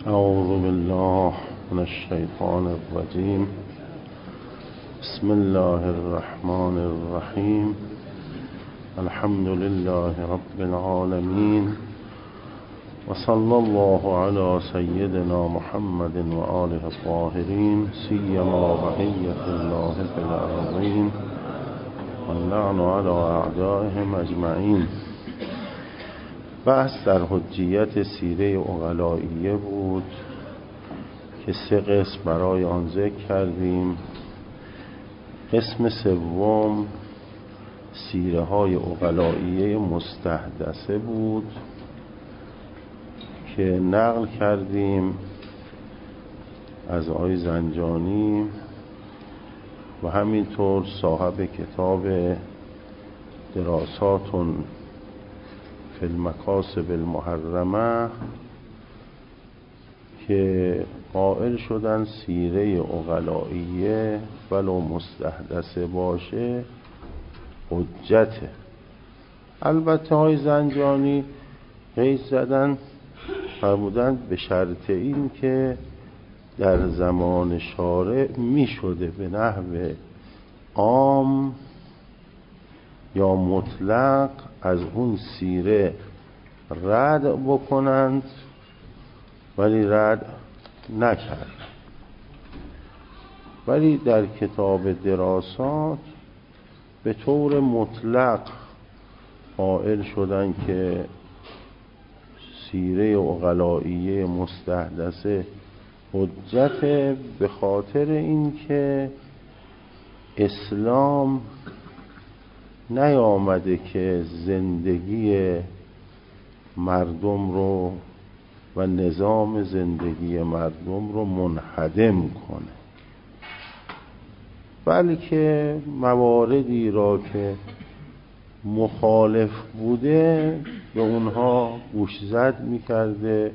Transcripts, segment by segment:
اعوذ بالله من الشیطان الرجیم. بسم الله الرحمن الرحیم. الحمد لله رب العالمین و صلی الله علی سیدنا محمد و آله الطاهرین سیما بقیة الله فی الارضین و اللعن علی اعدائهم اجمعین. بحث در حجیت سیره عقلائیه بود که 3 قسم برای آن ذکر کردیم. قسم سوم سیره های عقلائیه مستحدثه بود که نقل کردیم از آقای زنجانی و همینطور صاحب کتاب دراسات فی المکاسب المحرمه که قائل شدن سیره عقلائیه ولو مستحدثه باشه حجته. البته های زنجانی قید زدن فرمودن به شرط این که در زمان شارع می شده به نحو عام یا مطلق از اون سیره رد بکنند، ولی رد نکرد. ولی در کتاب دراسات به طور مطلق قائل شدن که سیره عقلائیه مستحدثه حجت، به خاطر اینکه اسلام نیامده که زندگی مردم رو و نظام زندگی مردم رو منهدم کنه، بلکه مواردی را که مخالف بوده به اونها گوشزد میکرده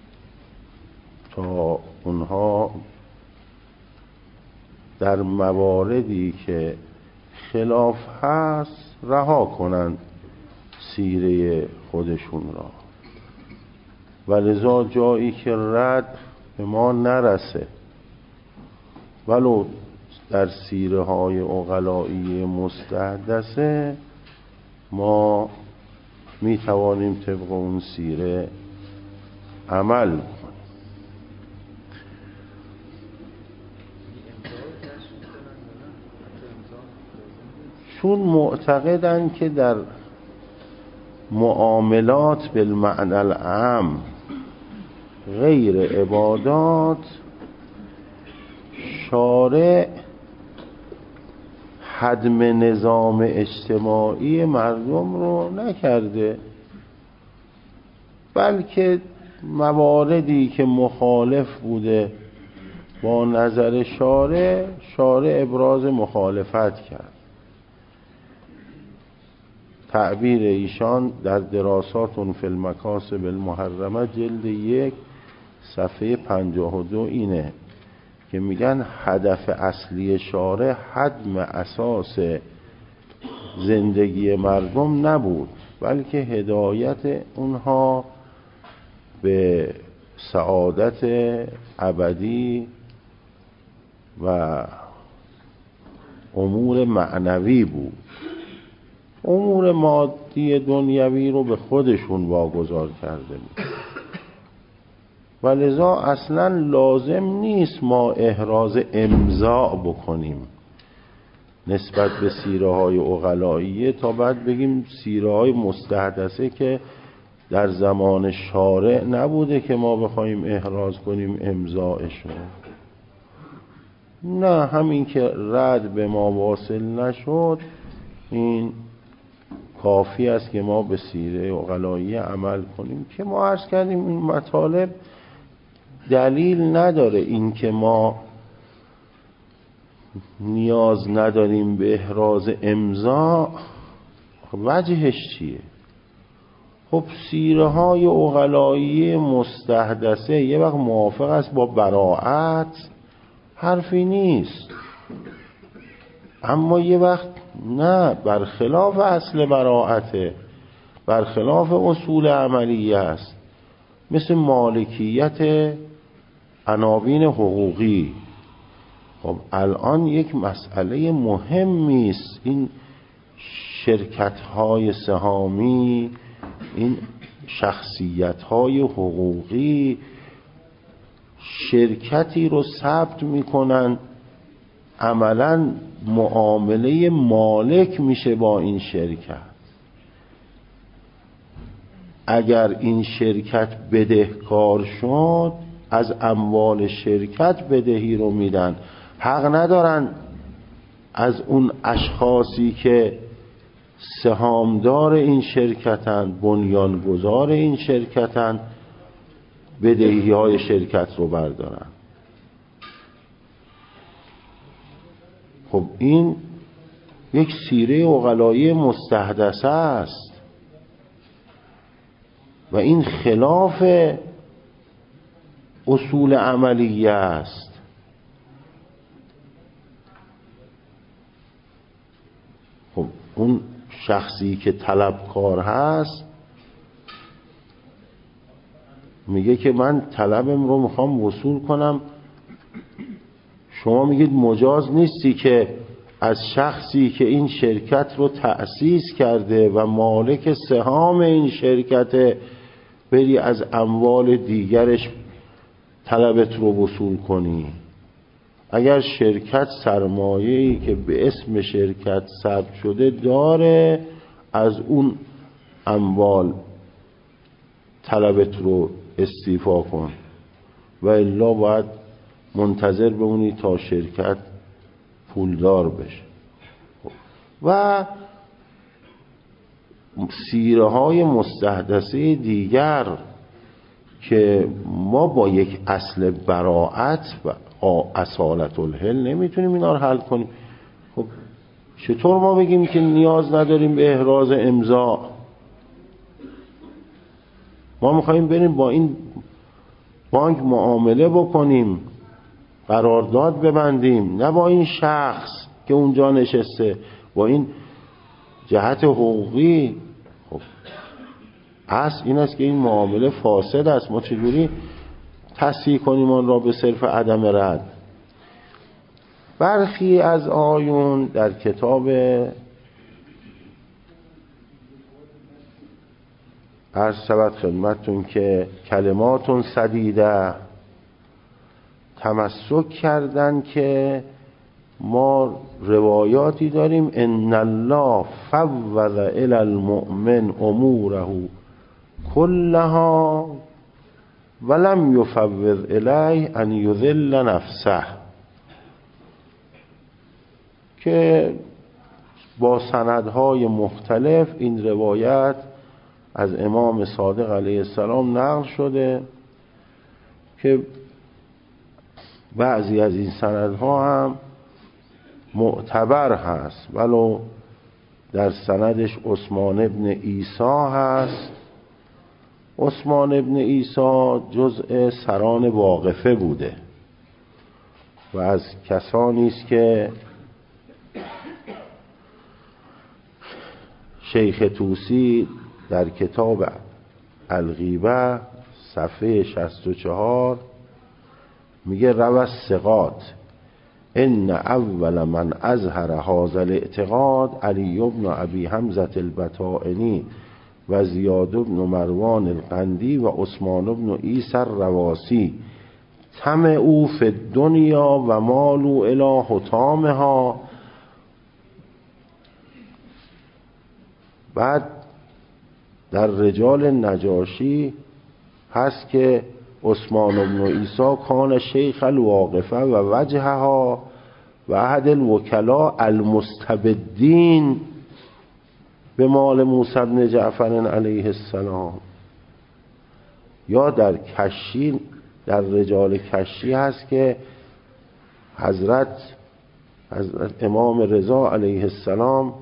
تا اونها در مواردی که خلاف هست رها کنند سیره خودشون را. و لذا جایی که رد به ما نرسه ولو در سیره های عقلائیه مستحدثه ما می توانیم طبق اون سیره عمل کنیم. چون معتقدن که در معاملات بالمعنى العام غیر عبادات شارع هدم نظام اجتماعی مردم رو نکرده، بلکه مواردی که مخالف بوده با نظر شارع ابراز مخالفت کرد. تعبیر ایشان در دراسات فی المکاسب المحرمه جلد 1 صفحه 52 اینه که میگن هدف اصلی شارع هدم اساس زندگی مردم نبود، بلکه هدایت اونها به سعادت ابدی و امور معنوی بود. امور مادی دنیوی رو به خودشون واگذار کرده بود و لذا اصلا لازم نیست ما احراز امضاء بکنیم نسبت به سیره های عقلائیه تا بعد بگیم سیره های مستحدثه که در زمان شارع نبوده که ما بخوایم احراز کنیم امضاءشون. نه، همین که رد به ما واصل نشد این کافی است که ما به سیره عقلائیه عمل کنیم. که ما عرض کردیم این مطالب دلیل نداره این که ما نیاز نداریم به احراز امضا. وجهش چیه؟ خب سیره های عقلائیه مستحدثه یه وقت موافق است با براءت، حرفی نیست، اما یه وقت نه، برخلاف اصل براءته، برخلاف اصول عملیه است. مثل مالکیت عناوین حقوقی. خب الان یک مسئله مهمی است، این شرکت‌های سهامی، این شخصیت‌های حقوقی شرکتی رو ثبت میکنن، عملاً معامله مالک میشه با این شرکت. اگر این شرکت بدهکار شد، از اموال شرکت بدهی رو میدن، حق ندارن از اون اشخاصی که سهامدار این شرکتن، بنیانگذار این شرکتن، بدهی های شرکت رو بردارن. خب این یک سیره عقلایی مستحدثه است و این خلاف اصول عملیه است. خب اون شخصی که طلبکار هست میگه که من طلبم رو میخوام وصول کنم، شما میگید مجاز نیستی که از شخصی که این شرکت رو تأسیس کرده و مالک سهام این شرکت بری از اموال دیگرش طلبت رو وصول کنی. اگر شرکت سرمایه‌ای که به اسم شرکت ثبت شده داره، از اون اموال طلبت رو استیفا کن و الا باید منتظر بمونی تا شرکت پولدار بشه. و سیره های مستحدثه دیگر که ما با یک اصل براءت و اصالت الحل نمیتونیم اینا رو حل کنیم. خب چطور ما بگیم که نیاز نداریم به احراز امضا؟ ما میخواییم بریم با این بانک معامله بکنیم، قرارداد ببندیم، نه با این شخص که اونجا نشسته، با این جهت حقوقی. خب اصل این است که این معامله فاسد است. ما چجوری تصحیح کنیم آن را به صرف عدم رد؟ برخی از آیون در کتاب عرض شود خدمتتون که کلماتون سدیده تمسک کردن که ما روایاتی داریم ان الله فوض الی المؤمن اموره كلها ولم یفوض الیه ان یذل نفسه، که با سندهای مختلف این روایت از امام صادق علیه السلام نقل شده که بعضی از این سندها هم معتبر هست، ولو در سندش عثمان ابن عیسی هست. عثمان ابن عیسی جزء سران واقفه بوده و از کسانی است که شیخ طوسی در کتاب الغیبه صفحه 64 میگه روى الثقات ان اول من اظهر هذا الاعتقاد علی بن ابی حمزة البطائنی و زیاد بن مروان القندی و عثمان بن عیسی الرواسی طمعوا فی الدنیا و مالوا الی حطامها. بعد در رجال نجاشی هست که عثمان بن عیسی کان شیخ الواقفه و وجهها و احد الوکلاء المستبدین به مال موسی بن جعفر علیه السلام. یا در کشی، در رجال کشی هست که حضرت امام رضا علیه السلام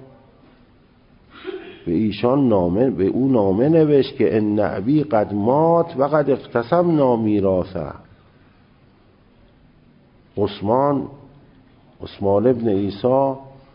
به ایشان به او نامه نوشت که ان ابی قد مات و قد اقتسمنا میراثه. عثمان ابن عیسی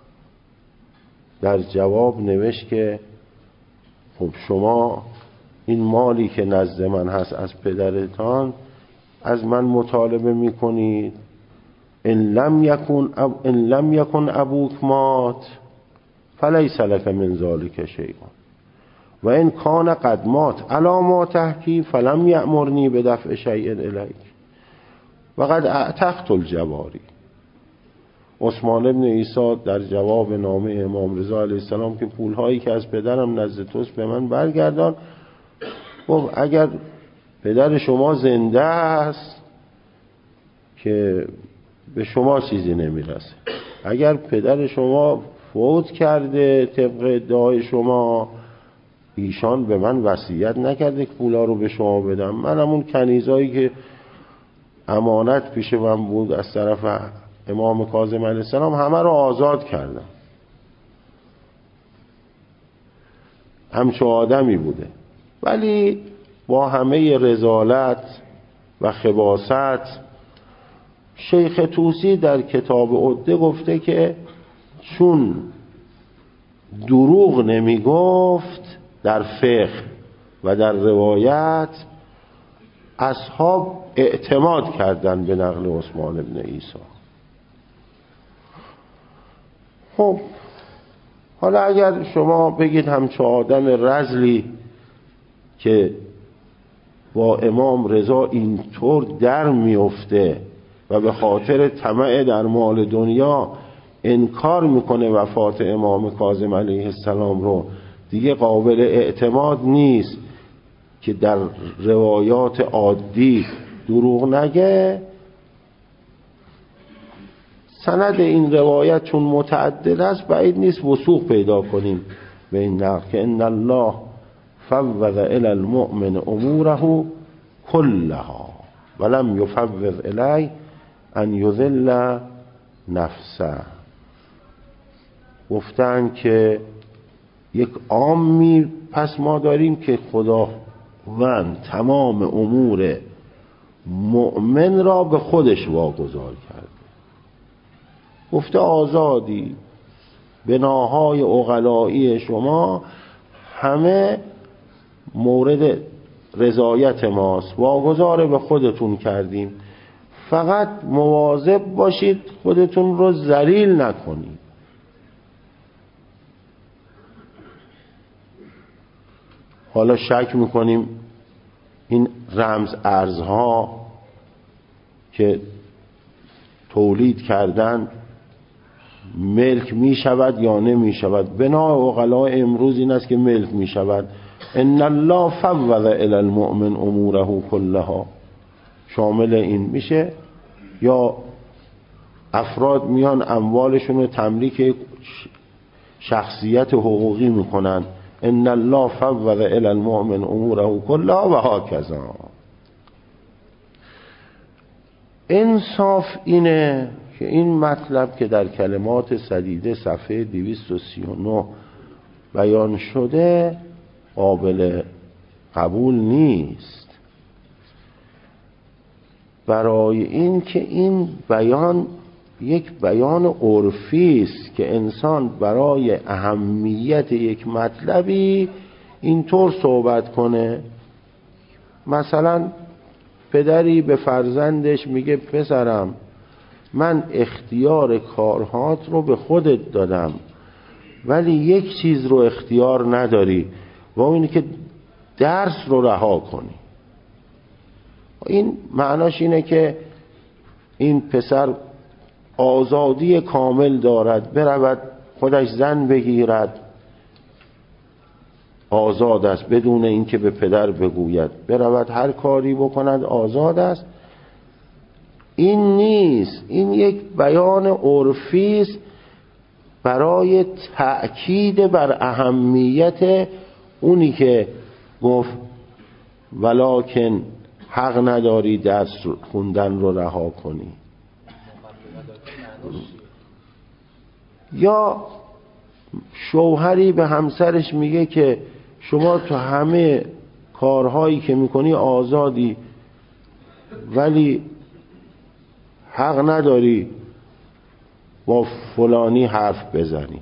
در جواب نوشت که خب شما این مالی که نزد من هست از پدرتان، از من مطالبه میکنید ان لم یکن ابوک مات فلیس لک من ذلک شیء و ان کان قد مات علی ما تحکی فلم یأمرنی بدفع شیء الیک و قد اعتقت الجواری. عثمان بن عیسی در جواب نامه امام رضا علیه السلام که پولهایی که از پدرم نزد توست به من برگردان، خب اگر پدر شما زنده است که به شما چیزی نمیرسه، اگر پدر شما فوت کرده طبق ادعای شما، ایشان به من وصیت نکرده که پولا رو به شما بدم، من همون کنیزایی که امانت پیش من بود از طرف امام کاظم علیه السلام همه رو آزاد کردم. همچون آدمی بوده، ولی با همه رذالت و خباثت شیخ طوسی در کتاب عده گفته که چون دروغ نمی گفت در فقه و در روایت، اصحاب اعتماد کردن به نقل عثمان بن عیسی. خب حالا اگر شما بگید همچون آدم رذلی که با امام رضا اینطور در میفته و به خاطر طمع در مال دنیا انکار میکنه وفات امام کاظم علیه السلام رو، دیگه قابل اعتماد نیست که در روایات عادی دروغ نگه، سند این روایت چون متعدد است بعید نیست وثوق پیدا کنیم به این نقل که ان الله فوض الی المؤمن اموره كلها ولم یفوض الی ان یذل نفسه. گفتن که یک عامی پس ما داریم که خداوند تمام امور مؤمن را به خودش واگذار کرده. گفته آزادی، بناهای عقلایی شما همه مورد رضایت ماست، واگذار به خودتون کردیم، فقط مواظب باشید خودتون رو ذلیل نکنید. حالا شک میکنیم این رمز ارزها که تولید کردن ملک می شود یا نمی شود. بنا عقلاء امروز این است که ملک می شود. ان الله فوض الی المؤمن اموره كلها شامل این میشه، یا افراد میان اموالشون رو تملیک شخصیت حقوقی میکنن ان الله فوض الی المؤمن اموره كلها و هکذا. انصاف اینه که این مطلب که در کلمات سدیده صفحه 239 بیان شده قابل قبول نیست، برای این که این بیان یک بیان عرفی است که انسان برای اهمیت یک مطلبی اینطور صحبت کنه. مثلا پدری به فرزندش میگه پسرم من اختیار کارهات رو به خودت دادم ولی یک چیز رو اختیار نداری و اون که درس رو رها کنی. این معناش اینه که این پسر آزادی کامل دارد، برود خودش زن بگیرد، آزاد است بدون اینکه به پدر بگوید، برود هر کاری بکند، آزاد است. این نیست، این یک بیان عرفی است برای تأکید بر اهمیت اونی که گفت ولکن حق نداری درس خوندن رو رها کنی. یا شوهری به همسرش میگه که شما تو همه کارهایی که میکنی آزادی ولی حق نداری با فلانی حرف بزنی.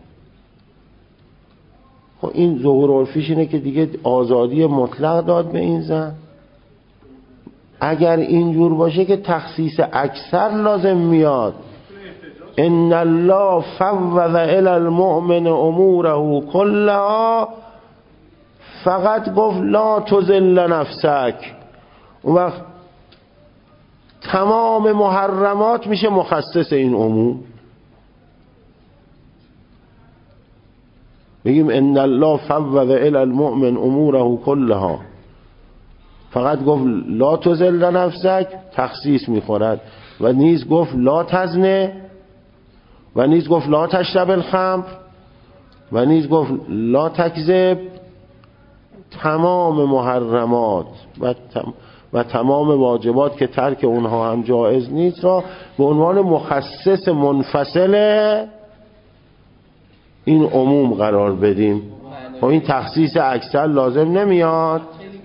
خب این ظهور عرفیش اینه که دیگه آزادی مطلق داد به این زن. اگر اینجور باشه که تخصیص اکثر لازم میاد. ان الله فوض الی المؤمن اموره كلها، فقط گفت لا تذل نفسک، اون وقت تمام محرمات میشه مخصص این عموم. بگیم ان الله فوض الی المؤمن اموره كلها، فقط گفت لا تذل نفسک، تخصیص میخورد. و نیز گفت لا تزنه، و نیز گفت لا تشرب الخمر، و نیز گفت لا تکذب. تمام محرمات و تمام واجبات که ترک اونها هم جایز نیست را به عنوان مخصص منفصل این عموم قرار بدیم. خب این تخصیص اکثر لازم نمیاد.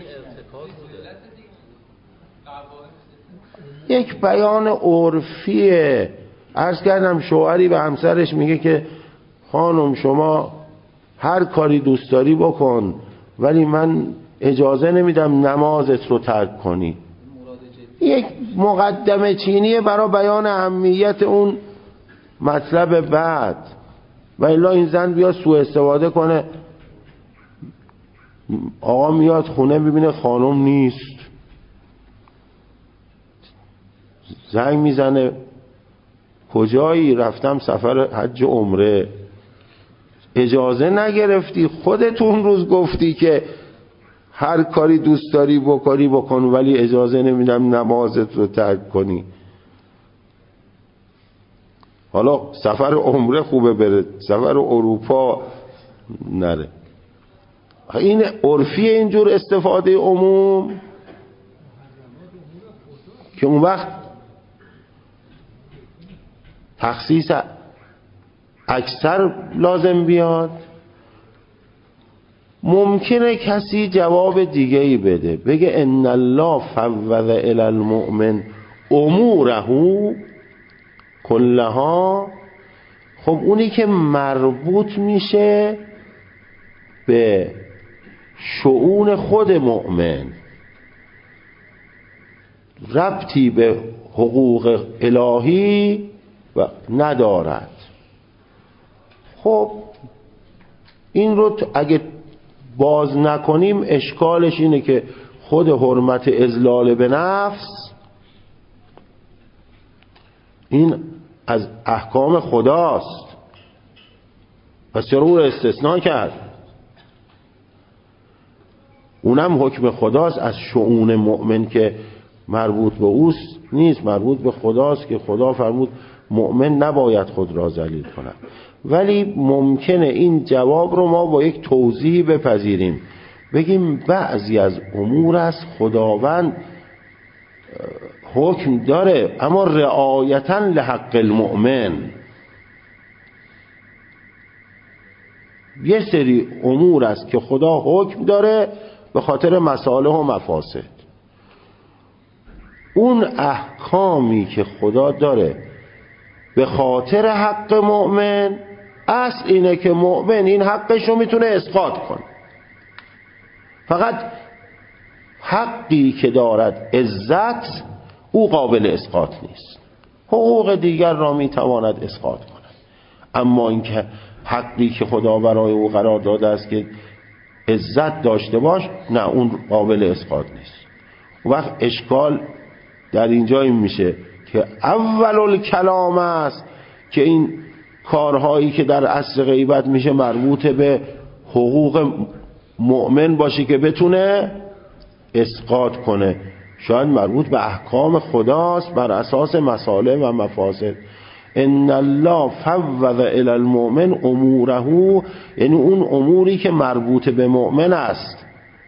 یک بیان عرفیه. عرض کردم شوهری به همسرش میگه که خانم شما هر کاری دوست داری بکن، ولی من اجازه نمیدم نمازت رو ترک کنی. یک مقدمه چینیه برای بیان اهمیت اون مطلب بعد. و الا این زن بیاد سوء استفاده کنه، آقا میاد خونه ببینه خانم نیست، زنگ میزنه کجایی؟ رفتم سفر حج عمره. اجازه نگرفتی، خودت اون روز گفتی که هر کاری دوست داری بکن، ولی اجازه نمیدم نمازت رو ترک کنی. حالا سفر عمره خوبه بره، سفر اروپا نره. این عرفی اینجور استفاده عموم که اون وقت تخصیص اکثر لازم بیاد. ممکنه کسی جواب دیگه ای بده، بگه ان الله فوض الی المؤمن اموره کلها. خب اونی که مربوط میشه به شؤون خود مؤمن، ربطی به حقوق الهی و ندارد. خب این رو اگه باز نکنیم اشکالش اینه که خود حرمت اذلال به نفس این از احکام خداست، پس چرا او رو استثناء کرد؟ اونم حکم خداست، از شؤون مؤمن که مربوط به اوست نیست، مربوط به خداست که خدا فرمود مؤمن نباید خود را ذلیل کند. ولی ممکنه این جواب رو ما با یک توضیح بپذیریم، بگیم بعضی از امور است خداوند حکم داره اما رعایتا لحق المؤمن. یه سری امور است که خدا حکم داره به خاطر مصالح و مفاسد. اون احکامی که خدا داره به خاطر حق مؤمن، اصل اینه که مؤمن این حقش رو میتونه اسقاط کنه. فقط حقی که دارد عزت او قابل اسقاط نیست، حقوق دیگر را میتواند اسقاط کند. اما اینکه حقی که خدا برای او قرار داده است که عزت داشته باش، نه، اون قابل اسقاط نیست. وقت اشکال در اینجا این میشه که اول الکلام است که این کارهایی که در عصر غیبت میشه مربوط به حقوق مؤمن باشه که بتونه اسقاط کنه. شاید مربوط به احکام خداست بر اساس مصالح و مفاسد. ان الله فوض الی المؤمن اموره، یعنی اون اموری که مربوط به مؤمن است،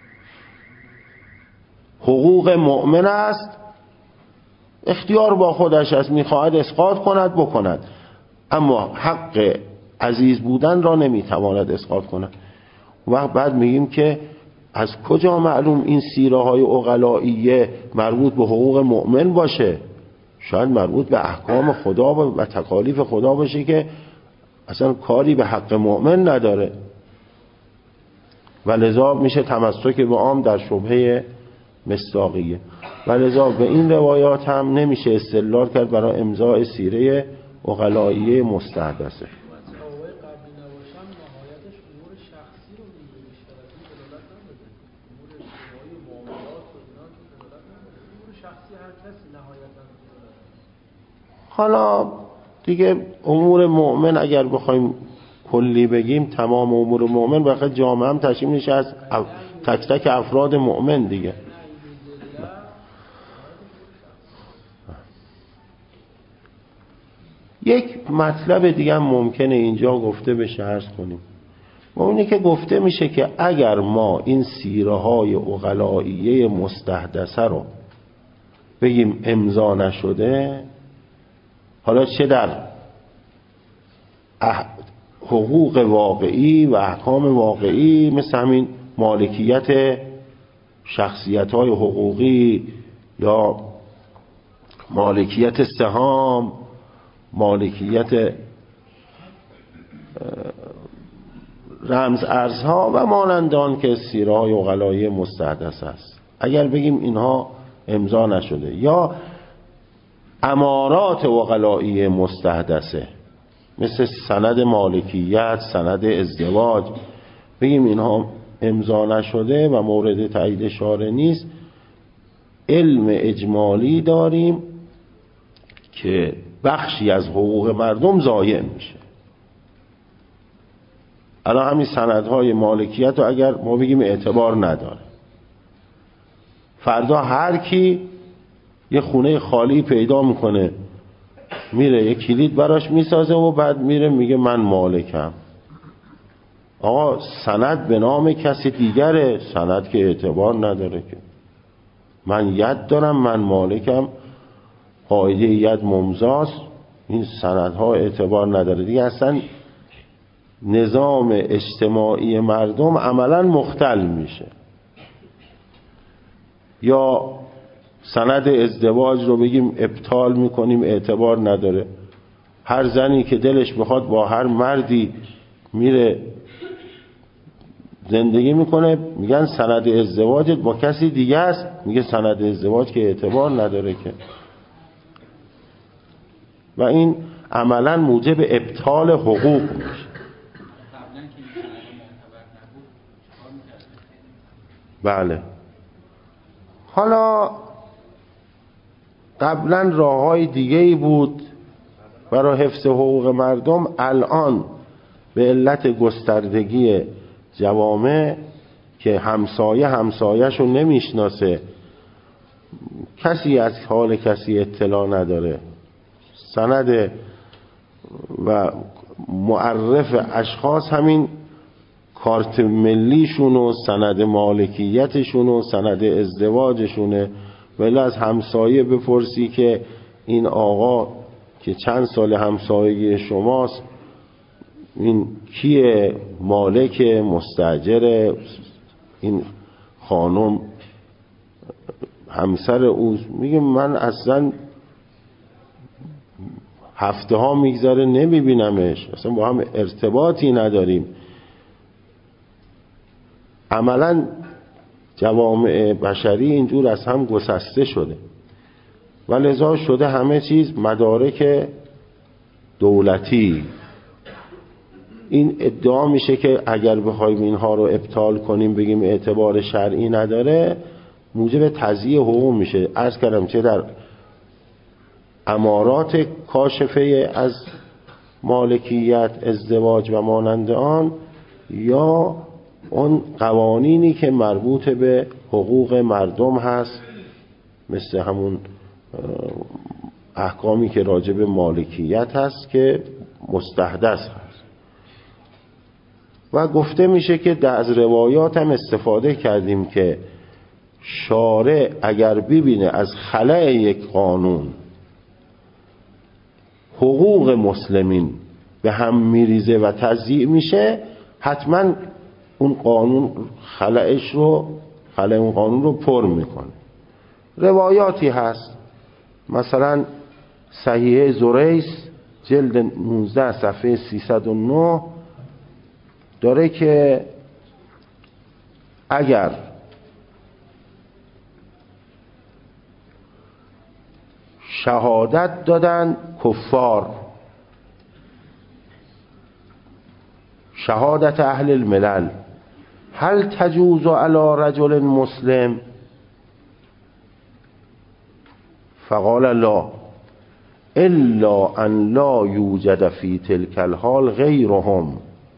حقوق مؤمن است، اختیار با خودش است، میخواهد اسقاط کند بکند، اما حق عزیز بودن را نمیتواند اسقاط کند. وقت بعد میگیم که از کجا معلوم این سیره های عقلائیه مربوط به حقوق مؤمن باشه؟ شاید مربوط به احکام خدا و تکالیف خدا باشه که اصلا کاری به حق مؤمن نداره و لذا میشه تمسک به عام در شبهه مصداقیه و لذا به این روایات هم نمیشه استدلال کرد برای امضاء سیره عقلائیه مستحدثه. حالا دیگه امور مؤمن اگر بخوایم کلی بگیم تمام امور مؤمن بخاطر جامعه هم تشکیل میشه از تک تک افراد مؤمن دیگه. یک مطلب دیگه هم ممکنه اینجا گفته بشه عرض کنیم و اونی که گفته میشه که اگر ما این سیره های عقلائیه مستحدثه رو بگیم امضا نشده، حالا چه در حقوق واقعی و احکام واقعی مثل همین مالکیت شخصیت های حقوقی یا مالکیت سهام، مالکیت رمز ارزها و مانند آن که سیره های عقلائیه مستحدث است، اگر بگیم اینها امضا نشده یا امارات عقلائیه مستحدثه مثل سند مالکیت، سند ازدواج، بگیم اینها امضا نشده و مورد تایید شارع نیست، علم اجمالی داریم که بخشی از حقوق مردم ضایع میشه. الان همین سندهای مالکیت رو اگر ما بگیم اعتبار نداره، فردا هر کی یه خونه خالی پیدا میکنه میره یه کلید براش میسازه و بعد میره میگه من مالکم. آقا سند به نام کسی دیگره، سند که اعتبار نداره که. من ید دارم، من مالکم، قاعده ید ممضاست، این سندها اعتبار نداره دیگه. اصلا نظام اجتماعی مردم عملا مختل میشه. یا سند ازدواج رو بگیم ابطال میکنیم، اعتبار نداره. هر زنی که دلش بخواد با هر مردی میره زندگی میکنه، میگن سند ازدواجت با کسی دیگه است، میگه سند ازدواج که اعتبار نداره که. و این عملا موجب ابطال حقوق میشه. بله. حالا قبلا راه‌های دیگه‌ای بود برای حفظ حقوق مردم، الان به علت گستردگی جوامع که همسایه‌شو نمیشناسه، کسی از حال کسی اطلاع نداره، سند و معرف اشخاص همین کارت ملیشون و سند مالکیتشون و سند ازدواجشونه. ولی از همسایه بپرسی که این آقا که چند سال همسایگی شماست، این کیه، مالک، مستاجر، این خانم همسر اوست، میگه من اصلا هفته ها میگذره نمیبینمش، اصلا با هم ارتباطی نداریم. عملا جوامع بشری اینجور از هم گسسته شده و لذا شده همه چیز مدارک دولتی. این ادعا میشه که اگر بخوایم اینها رو ابطال کنیم، بگیم اعتبار شرعی نداره، موجب تضییع حقوق میشه. عرض کردم چه در امارات کاشفه از مالکیت، ازدواج و مانند آن، یا اون قوانینی که مربوط به حقوق مردم هست، مثل همون احکامی که راجع به مالکیت هست که مستحدث هست. و گفته میشه که از روایات هم استفاده کردیم که شارع اگر ببینه از خلأ یک قانون حقوق مسلمین به هم میریزه و تضییع میشه، حتما اون قانون خلأ اون قانون رو پر میکنه. روایاتی هست، مثلا صحیح زریس جلد 19 صفحه 309 داره که اگر شهادت دادن کفار، شهادت اهل الملل، هل تجوز علی رجل مسلم؟ فقال لا الا ان لا یوجد فی تلک الحال غیرهم،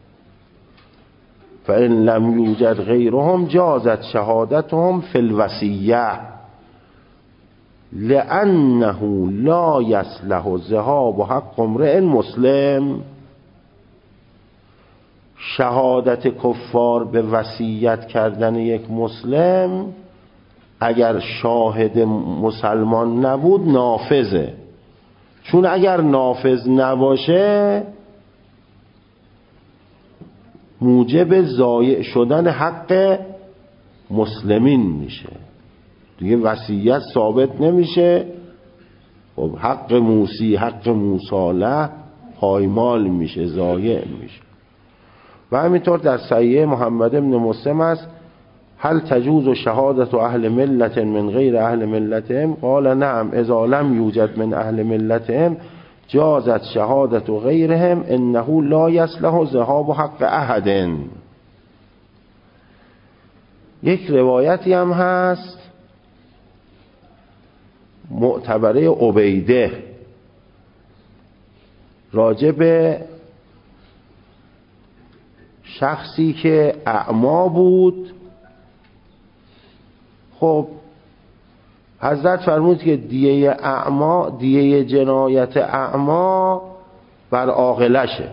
فان لم یوجد غیرهم جازت شهادتهم فی الوصیه لانه لا یصلح ذهاب حق امرئ مسلم. شهادت کفار به وصیت کردن یک مسلم اگر شاهد مسلمان نبود نافذه، چون اگر نافذ نباشه موجب ضایع شدن حق مسلمین میشه، دیگه وصیت ثابت نمیشه، خب حق موسی حق موصالح پایمال میشه، ضایع میشه. و همینطور در صحیح محمد بن مسلم است هل تجوز شهادت اهل ملت من غیر اهل ملتهم؟ قال نعم اذا لم یوجد من اهل ملتهم جازت شهادت غیرهم انه لا یصلح ذهاب حق احد. یک روایتی هم هست معتبره عبیده راجع به شخصی که اعما بود. خب حضرت فرمود که دیه اعما، دیه جنایت اعما بر عاقلشه.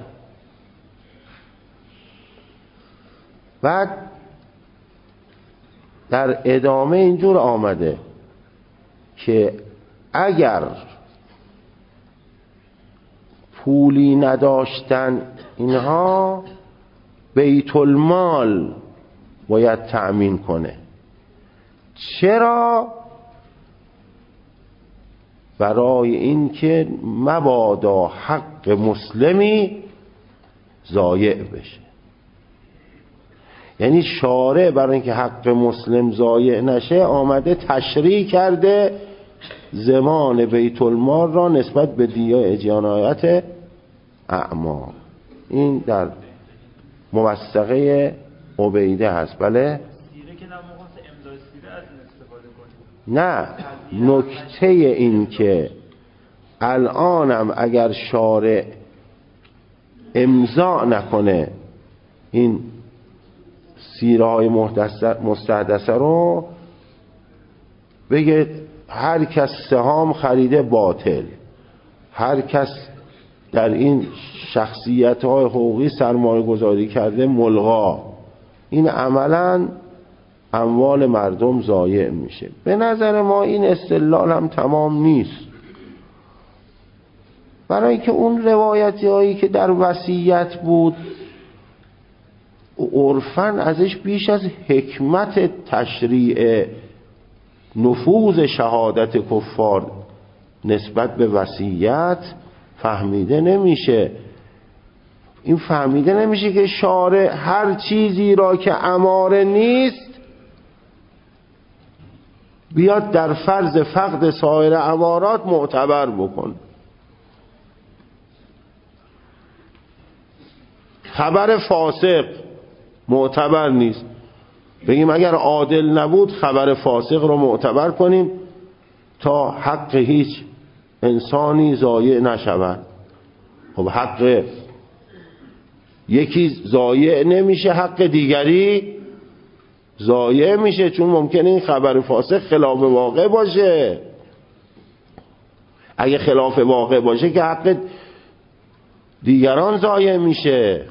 بعد در ادامه اینجور آمده که اگر پولی نداشتن اینها بیت المال باید تأمین کنه. چرا؟ برای این که مبادا حق مسلمی ضایع بشه. یعنی شارع برای اینکه حق مسلم ضایع نشه آمده تشریع کرده ضمان بیت المال را نسبت به دیه جنایت اعما. این در موثقه عبیده هست. بله نه، نکته این که الانم اگر شارع امضا نکنه این سیره های مستحدثه رو، بگه هر کس سهام خریده باطل، هر کس در این شخصیت های حقوقی سرمایه گذاری کرده ملغا، این عملاً اموال مردم ضایع میشه. به نظر ما این استدلال هم تمام نیست، برای که اون روایتی هایی که در وصیت بود عرفاً ازش بیش از حکمت تشریع نفوذ شهادت کفار نسبت به وصیت فهمیده نمیشه. این فهمیده نمیشه که شارع هر چیزی را که اماره نیست بیاد در فرض فقد سایر امارات معتبر بکن. خبر فاسق معتبر نیست، بگیم اگر عادل نبود خبر فاسق رو معتبر کنیم تا حق هیچ انسانی ضایع نشود. خب حق یکی ضایع نمیشه، حق دیگری ضایع میشه، چون ممکنه این خبر فاسق خلاف واقع باشه. اگه خلاف واقع باشه که حق دیگران ضایع میشه.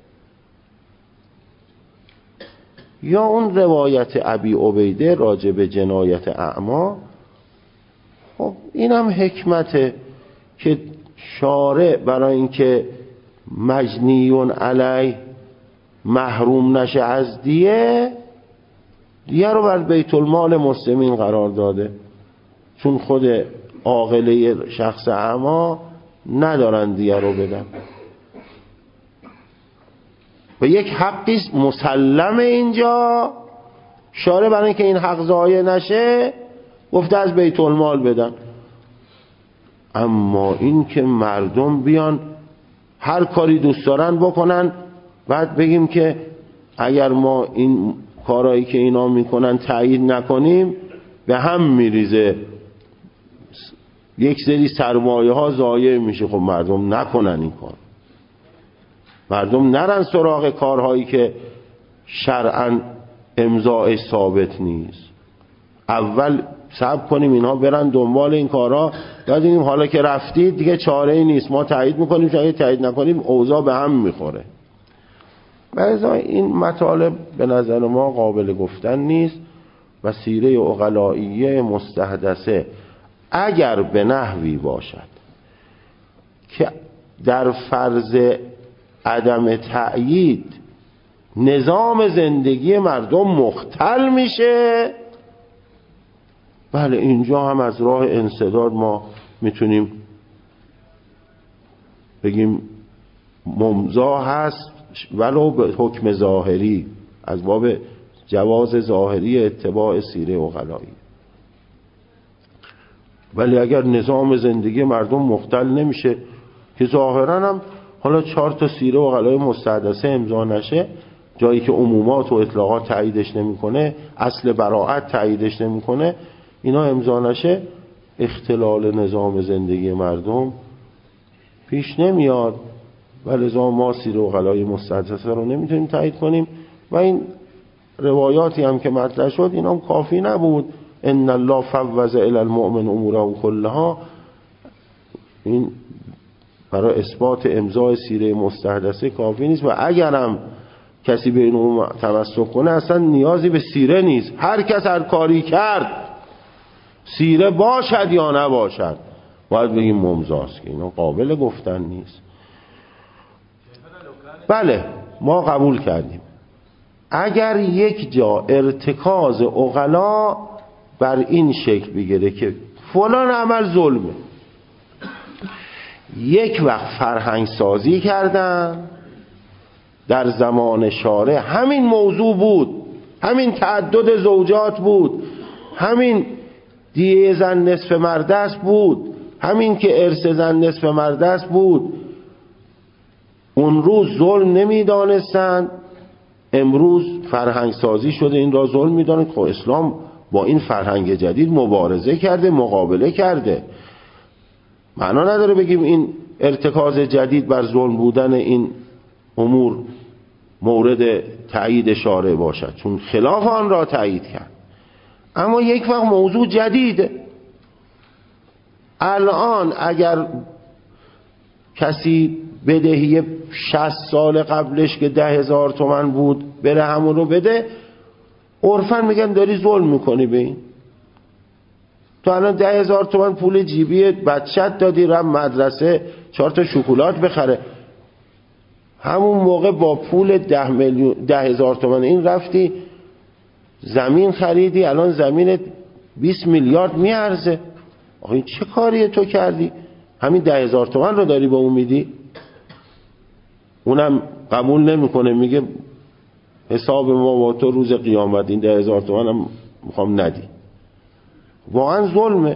یا اون روایت ابی عبیده راجع به جنایت اعما، خب اینم حکمته که شارع برای اینکه مجنیون علیه محروم نشه از دیه رو بر بیت المال مسلمین قرار داده، چون خود عاقله شخص اعما ندارن دیه رو بدن. و یک حقی مسلم اینجا شارع برای اینکه این حق ضایع نشه گفته از بیت المال بدن. اما این که مردم بیان هر کاری دوست دارن بکنن، بعد بگیم که اگر ما این کارهایی که اینا میکنن تایید نکنیم به هم میریزه، یک سری سرمایه ها ضایع میشه. خب مردم نکنن این کار، مردم نرن سراغ کارهایی که شرعاً امضاءش ثابت نیست. اول صبر کنیم اینها برن دنبال این کارها، بعد بگیم حالا که رفتید دیگه چاره ای نیست، ما تایید میکنیم، چون اگه تایید نکنیم اوضاع به هم میخوره. بعضا این مطالب به نظر ما قابل گفتن نیست و سیره عقلائیه مستحدثه اگر به نحوی باشد که در فرض عدم تأیید نظام زندگی مردم مختل میشه، بله اینجا هم از راه انسداد ما میتونیم بگیم ممضا هست، ولو به حکم ظاهری، از باب جواز ظاهری اتباع سیره عقلایی. ولی اگر نظام زندگی مردم مختل نمیشه که ظاهرا هم حالا 4 تا سیره عقلایی مستحدثه امضا نشه، جایی که عمومات و اطلاقات تاییدش نمیکنه، اصل براءت تاییدش نمیکنه، اینا امضا نشه، اختلال نظام زندگی مردم پیش نمیاد. ولذا ما سیره عقلایی مستحدثه رو نمیتونیم تایید کنیم و این روایاتی هم که مطرح شد اینا هم کافی نبود. ان الله فوض الی المؤمن اموره کلها، این برای اثبات امضای سیره مستحدثه کافی نیست و اگرم کسی به اینو تمسک کنه اصلا نیازی به سیره نیست، هر کس هر کاری کرد سیره باشد یا نباشد باید بگیم ممضاست، که اینا قابل گفتن نیست. بله ما قبول کردیم اگر یک جا ارتکاز عقلا بر این شکل بگیره که فلان عمل ظلمه، یک وقت فرهنگ سازی کردن در زمان شارع، همین موضوع بود، همین تعدد زوجات بود، همین دیه زن نصف مرد است بود، همین که ارث زن نصف مرد است بود. اون روز ظلم نمی دانستن، امروز فرهنگ سازی شده این را ظلم می دانند. خب اسلام با این فرهنگ جدید مبارزه کرده، مقابله کرده. معنا نداره بگیم این ارتکاز جدید بر ظلم بودن این امور مورد تایید شارع باشد، چون خلاف آن را تایید کرد. اما یک وقت موضوع جدیده. الان اگر کسی بدهی 60 سال قبلش که 10,000 تومان بود بره همون رو بده، عرفاً میگن داری ظلم میکنی به این. تو الان 10,000 تومان پول جیبی بچت دادی رم مدرسه 4 تا شکلات بخره، همون موقع با پول 10,000 تومان این رفتی زمین خریدی، الان زمین 20 میلیارد میارزه. آخه این چه کاریه تو کردی؟ همین 10,000 تومان رو داری به اون میدی؟ اونم قبول نمیکنه، میگه حساب ما با تو روز قیامت، این 10,000 تومان هم میخوام ندی. واقعا ظلمه.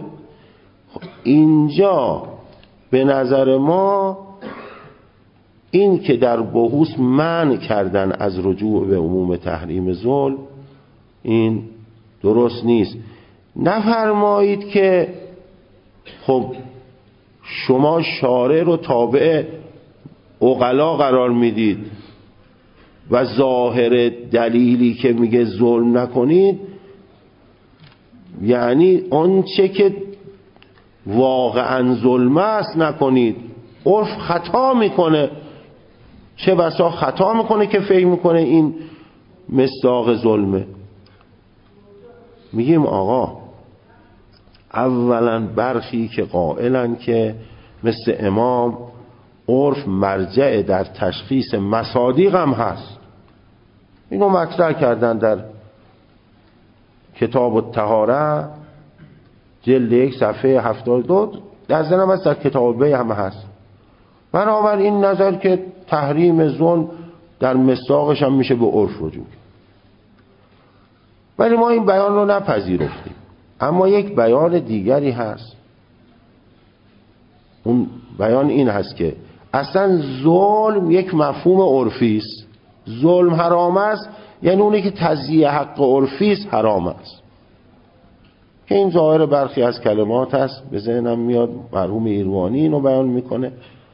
اینجا به نظر ما این که در بحوث منع کردن از رجوع به عموم تحریم ظلم این درست نیست. نفرمایید که خب شما شارع رو تابع عقلا قرار میدید و ظاهر دلیلی که میگه ظلم نکنید یعنی آنچه که واقعا ظلم است نکنید. عرف خطا میکنه، چه بسا خطا میکنه که فکر میکنه این مصداق ظلمه. میگیم آقا اولا برخی که قائلن که مثل امام عرف مرجع در تشخیص مصادیق هم هست، اینو مطرح کردن در کتاب الطهاره جلد 1 صفحه 72، در ضمن هم در کتاب بی هم هست. بنابراین این نظر که تحریم ظلم در مصداقش هم میشه به عرف رجوع. ولی ما این بیان رو نپذیرفتیم. اما یک بیان دیگری هست اون بیان این هست که اصلا ظلم یک مفهوم عرفی است. ظلم حرام است یعنی اونی که تضییع حق عرفی است حرام است. که این ظاهر برخی از کلمات است، به ذهنم میاد مرحوم ایروانی اینو بیان میکنه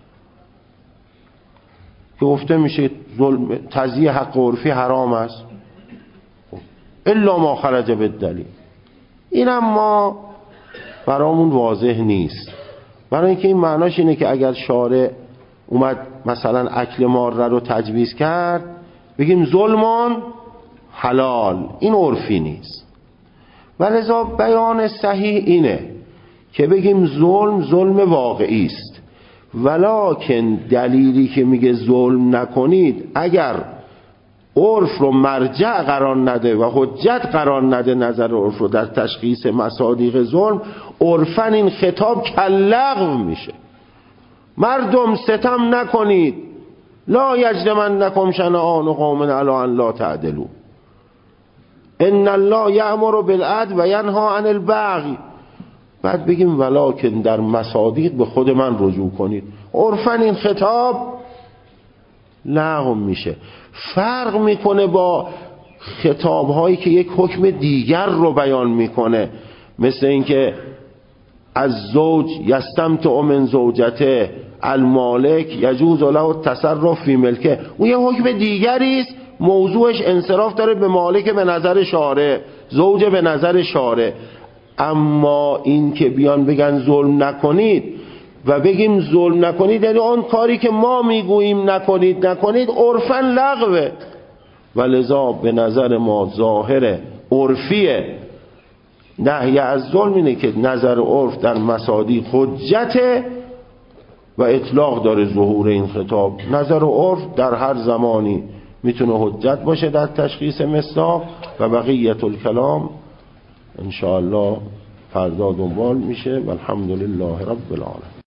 که گفته میشه ظلم تضییع حق عرفی حرام است الا ما خرج بالدلیل. اینم ما برامون واضح نیست، برای اینکه این معناش اینه که اگر شارع اومد مثلا اکل ماره رو تجویز کرد بگیم ظلمون حلال، این عرفی نیست. ولذا بیان صحیح اینه که بگیم ظلم واقعی است، ولکن دلیلی که میگه ظلم نکنید اگر عرف رو مرجع قرار نده و حجت قرار نده نظر عرف رو در تشخیص مصادیق ظلم، عرفاً این خطاب کاللغو میشه. مردم ستم نکنید، لا یجرمنکم شنآن قوم علی ان لا تعدلوا ان الله یأمر بالعدل و ینهی عن البغی. بعد بگیم ولکن در مصادیق به خود من رجوع کنید، عرفاً این خطاب لغو میشه. فرق میکنه با خطاب هایی که یک حکم دیگر رو بیان میکنه، مثل اینکه از زوج یستمتع من زوجته المالک یجوز له التصرف فی ملکه، اون یه حکم دیگری است، موضوعش انصراف داره به مالک به نظر شارع، زوج به نظر شارع. اما این که بیان بگن ظلم نکنید و بگیم ظلم نکنید یعنی اون کاری که ما میگوییم نکنید عرفاً لغوه. ولذا به نظر ما ظاهر عرفیه نهی از ظلم اینه که نظر عرف در مصادیق حجته و اطلاق داره ظهور این خطاب. نظر عرف در هر زمانی میتونه حجت باشه در تشخیص مصداق و بقیت الکلام انشاءالله فردا دنبال میشه. والحمدلله رب العالمین.